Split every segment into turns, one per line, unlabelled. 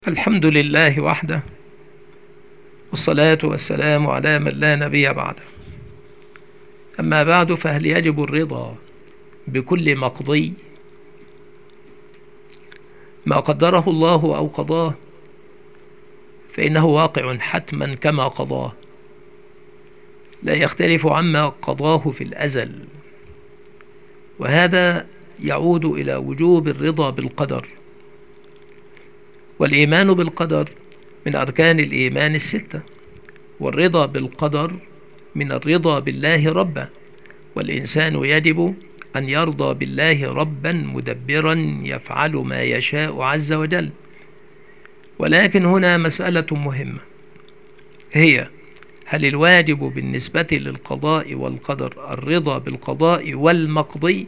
الحمد لله وحده، والصلاة والسلام على من لا نبي بعده. أما بعد، فهل يجب الرضا بكل مقضي ما قدره الله أو قضاه؟ فإنه واقع حتما كما قضاه، لا يختلف عما قضاه في الأزل، وهذا يعود إلى وجوب الرضا بالقدر. والإيمان بالقدر من أركان الإيمان الستة، والرضا بالقدر من الرضا بالله ربا، والإنسان يجب أن يرضى بالله ربا مدبرا يفعل ما يشاء عز وجل. ولكن هنا مسألة مهمة، هي هل الواجب بالنسبة للقضاء والقدر الرضا بالقضاء والمقضي،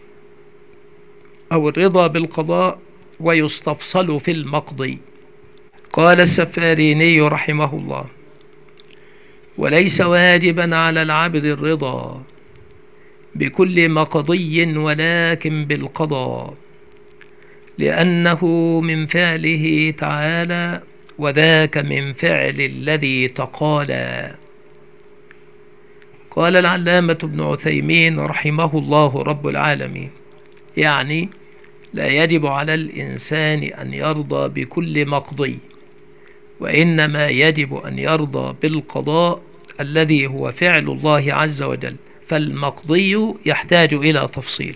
أو الرضا بالقضاء ويستفصل في المقضي؟ قال السفاريني رحمه الله: وليس واجبا على العبد الرضا بكل مقضي ولكن بالقضاء، لأنه من فعله تعالى، وذاك من فعل الذي تقالى. قال العلامة ابن عثيمين رحمه الله رب العالمين: يعني لا يجب على الإنسان أن يرضى بكل مقضي، وإنما يجب أن يرضى بالقضاء الذي هو فعل الله عز وجل، فالمقضي يحتاج إلى تفصيل.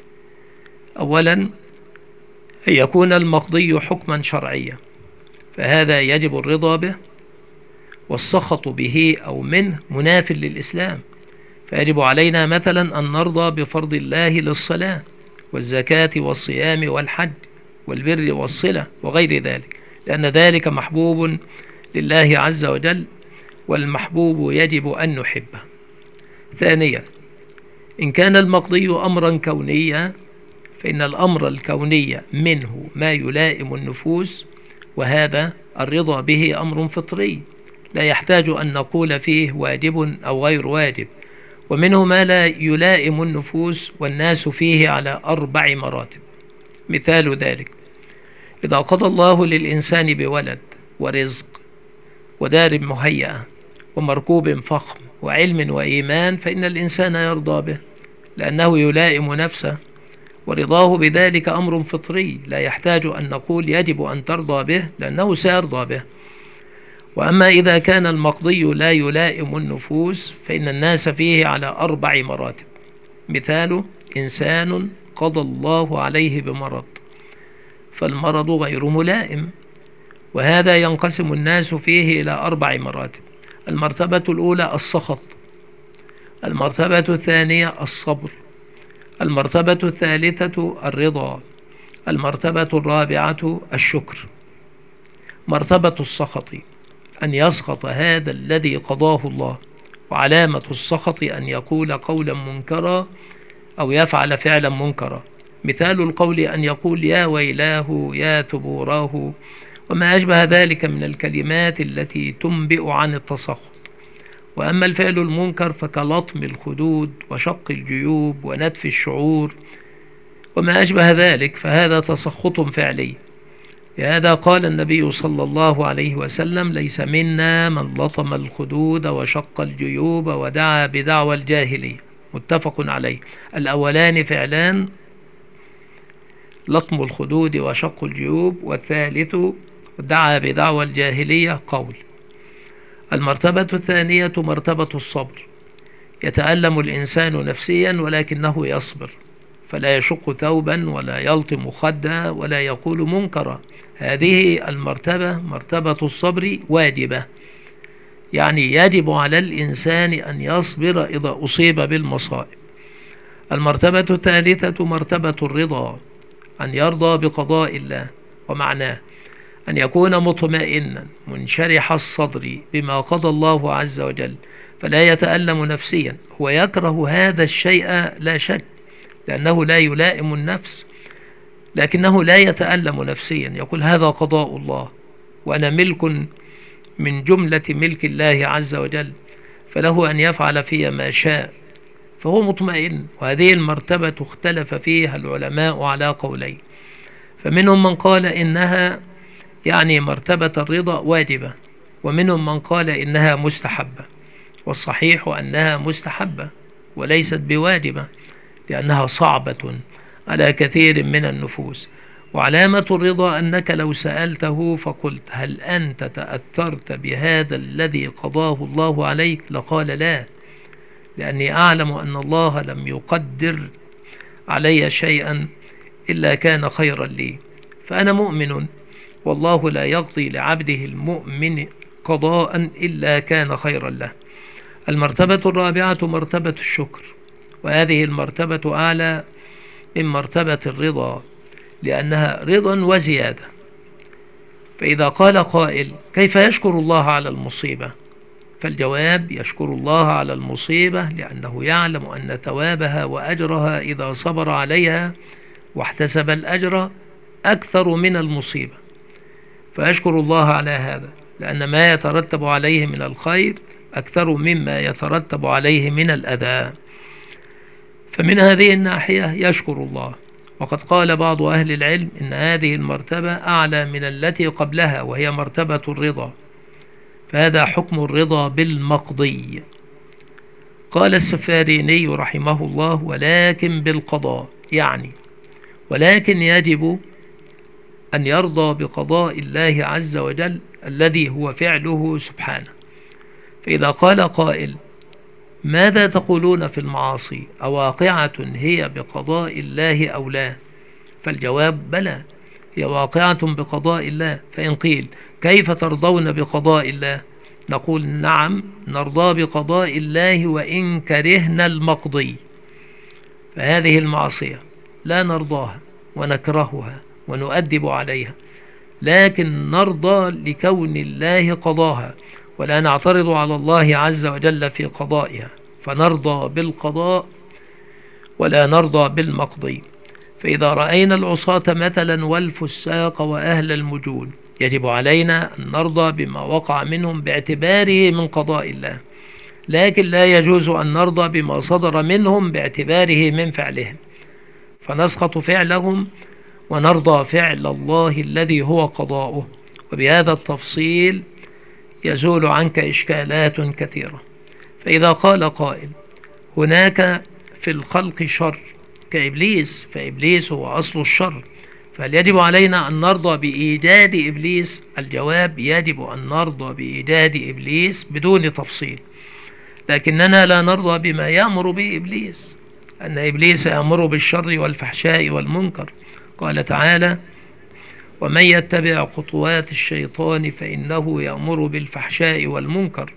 أولا، أن يكون المقضي حكما شرعيا، فهذا يجب الرضا به، والسخط به أو منه مناف للإسلام، فيجب علينا مثلا أن نرضى بفرض الله للصلاة والزكاة والصيام والحج والبر والصلة وغير ذلك، لأن ذلك محبوب لله عز وجل، والمحبوب يجب أن نحبه. ثانيا، إن كان المقضي أمرا كونيا، فإن الأمر الكوني منه ما يلائم النفوس، وهذا الرضا به أمر فطري لا يحتاج أن نقول فيه واجب أو غير واجب، ومنه ما لا يلائم النفوس، والناس فيه على 4 مراتب. مثال ذلك: إذا قضى الله للإنسان بولد ورزق ودار مهيئة ومركوب فخم وعلم وإيمان، فإن الإنسان يرضى به لأنه يلائم نفسه، ورضاه بذلك أمر فطري لا يحتاج أن نقول يجب أن ترضى به، لأنه سيرضى به. وأما إذا كان المقضي لا يلائم النفوس، فإن الناس فيه على 4 مراتب. مثاله: إنسان قضى الله عليه بمرض، فالمرض غير ملائم، وهذا ينقسم الناس فيه إلى 4 مراتب. المرتبة الأولى السخط، المرتبة الثانية الصبر، المرتبة الثالثة الرضا، المرتبة الرابعة الشكر. مرتبة السخط أن يسخط هذا الذي قضاه الله، وعلامة السخط أن يقول قولا منكرا أو يفعل فعلا منكرا. مثال القول أن يقول يا ويلاه يا ثبوراه وما أشبه ذلك من الكلمات التي تنبئ عن التسخط. وأما الفعل المنكر فكلطم الخدود وشق الجيوب ونتف الشعور وما أشبه ذلك، فهذا تسخط فعلي. لهذا قال النبي صلى الله عليه وسلم: ليس منا من لطم الخدود وشق الجيوب ودعا بدعوى الجاهلية. متفق عليه. الأولان فعلان: لطم الخدود وشق الجيوب، والثالث دعا بدعوى الجاهلية قول. المرتبة الثانية مرتبة الصبر، يتألم الإنسان نفسيا ولكنه يصبر، فلا يشق ثوبا ولا يلطم خدا ولا يقول منكرا. هذه المرتبة مرتبة الصبر واجبة، يعني يجب على الإنسان أن يصبر إذا أصيب بالمصائب. المرتبة الثالثة مرتبة الرضا، أن يرضى بقضاء الله، ومعناه أن يكون مطمئنا منشرح الصدر بما قضى الله عز وجل، فلا يتألم نفسيا. هو يكره هذا الشيء لا شك، لأنه لا يلائم النفس، لكنه لا يتألم نفسيا، يقول هذا قضاء الله وأنا ملك من جملة ملك الله عز وجل، فله أن يفعل في ما شاء، فهو مطمئن. وهذه المرتبة اختلف فيها العلماء على قولين، فمنهم من قال إنها يعني مرتبة الرضا واجبة، ومنهم من قال إنها مستحبة، والصحيح أنها مستحبة وليست بواجبة، لأنها صعبة على كثير من النفوس. وعلامة الرضا أنك لو سألته فقلت: هل أنت تأثرت بهذا الذي قضاه الله عليك؟ لقال: لا، لأني أعلم أن الله لم يقدر علي شيئا إلا كان خيرا لي، فأنا مؤمن، والله لا يقضي لعبده المؤمن قضاء إلا كان خيرا له. المرتبة الرابعة مرتبة الشكر، وهذه المرتبة أعلى من مرتبة الرضا، لأنها رضا وزيادة. فإذا قال قائل: كيف يشكر الله على المصيبة؟ فالجواب: يشكر الله على المصيبة لأنه يعلم أن ثوابها وأجرها إذا صبر عليها واحتسب الأجر أكثر من المصيبة، فيشكر الله على هذا، لأن ما يترتب عليه من الخير أكثر مما يترتب عليه من الأذى. فمن هذه الناحية يشكر الله. وقد قال بعض أهل العلم إن هذه المرتبة أعلى من التي قبلها، وهي مرتبة الرضا، فهذا حكم الرضا بالمقضي. قال السفاريني رحمه الله: ولكن بالقضاء، يعني ولكن يجب أن يرضى بقضاء الله عز وجل الذي هو فعله سبحانه. فإذا قال قائل: ماذا تقولون في المعاصي؟ أواقعة هي بقضاء الله أو لا؟ فالجواب: بلى، هي واقعة بقضاء الله. فإن قيل: كيف ترضون بقضاء الله؟ نقول: نعم، نرضى بقضاء الله وإن كرهنا المقضي. فهذه المعصية لا نرضاها ونكرهها ونؤدب عليها، لكن نرضى لكون الله قضاها، ولا نعترض على الله عز وجل في قضائها، فنرضى بالقضاء ولا نرضى بالمقضي. فإذا رأينا العصاة مثلا والفساق وأهل المجون، يجب علينا أن نرضى بما وقع منهم باعتباره من قضاء الله، لكن لا يجوز أن نرضى بما صدر منهم باعتباره من فعلهم، فنسقط فعلهم ونرضى فعل الله الذي هو قضاؤه. وبهذا التفصيل يزول عنك إشكالات كثيرة. فإذا قال قائل: هناك في الخلق شر كإبليس، فإبليس هو أصل الشر، فهل يجب علينا أن نرضى بإيجاد إبليس؟ الجواب: يجب أن نرضى بإيجاد إبليس بدون تفصيل، لكننا لا نرضى بما يأمر به إبليس، أن إبليس يأمر بالشر والفحشاء والمنكر. قال تعالى: ومن يتبع خطوات الشيطان فإنه يأمر بالفحشاء والمنكر.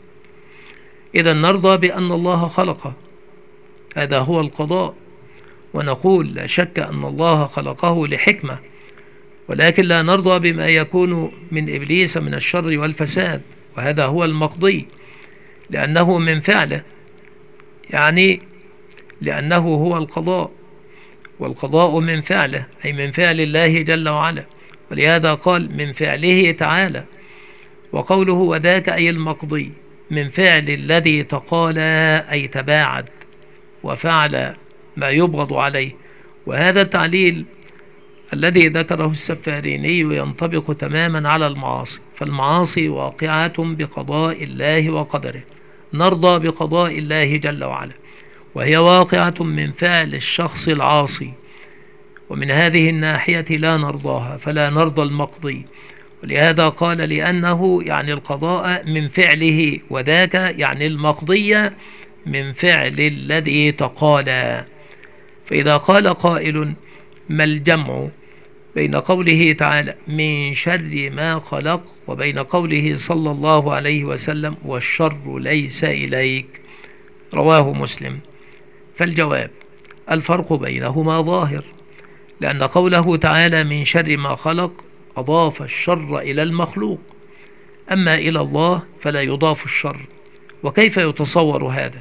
إذا نرضى بأن الله خلقه، هذا هو القضاء، ونقول لا شك أن الله خلقه لحكمة، ولكن لا نرضى بما يكون من إبليس من الشر والفساد، وهذا هو المقضي، لأنه من فعله، يعني لأنه هو القضاء، والقضاء من فعله، أي من فعل الله جل وعلا، ولهذا قال: من فعله تعالى. وقوله وذاك أي المقضي، من فعل الذي تقالى أي تباعد وفعل ما يبغض عليه. وهذا التعليل الذي ذكره السفاريني ينطبق تماما على المعاصي، فالمعاصي واقعة بقضاء الله وقدره، نرضى بقضاء الله جل وعلا، وهي واقعة من فعل الشخص العاصي، ومن هذه الناحية لا نرضاها، فلا نرضى المقضي. ولهذا قال: لأنه يعني القضاء من فعله، وذاك يعني المقضية من فعل الذي تقالى. فإذا قال قائل: ما الجمع بين قوله تعالى من شر ما خلق وبين قوله صلى الله عليه وسلم والشر ليس إليك رواه مسلم؟ فالجواب: الفرق بينهما ظاهر، لأن قوله تعالى من شر ما خلق أضاف الشر إلى المخلوق، أما إلى الله فلا يضاف الشر. وكيف يتصور هذا؟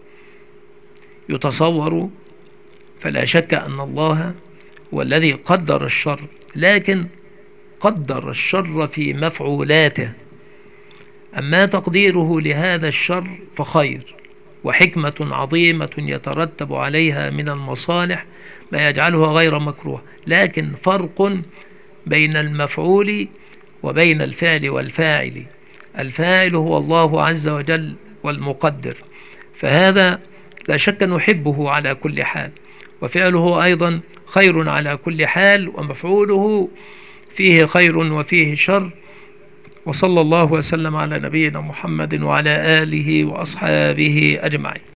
يتصور، فلا شك أن الله هو الذي قدر الشر، لكن قدر الشر في مفعولاته، أما تقديره لهذا الشر فخير وحكمة عظيمة يترتب عليها من المصالح ما يجعلها غير مكروه، لكن فرق بين المفعول وبين الفعل والفاعل. الفاعل هو الله عز وجل والمقدر، فهذا لا شك نحبه على كل حال، وفعله أيضا خير على كل حال، ومفعوله فيه خير وفيه شر. وصلى الله وسلم على نبينا محمد وعلى آله وأصحابه أجمعين.